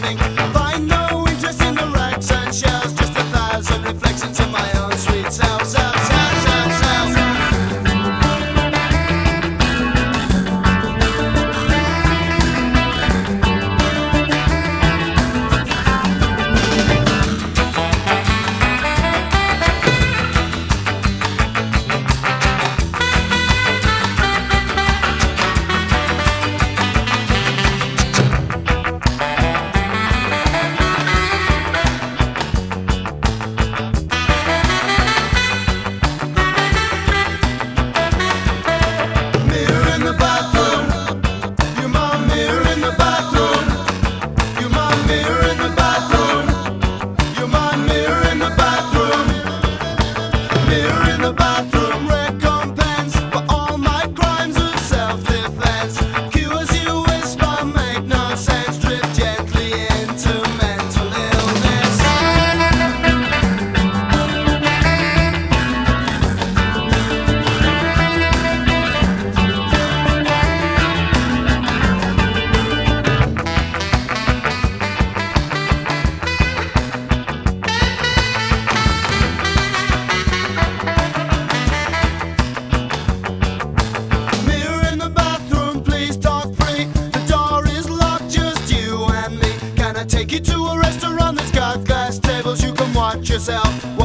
thing. Find no interest in the racks and shells, just 1,000 reflections of my own sweet self, self, self, self, self. Take you to a restaurant that's got glass tables. You can watch yourself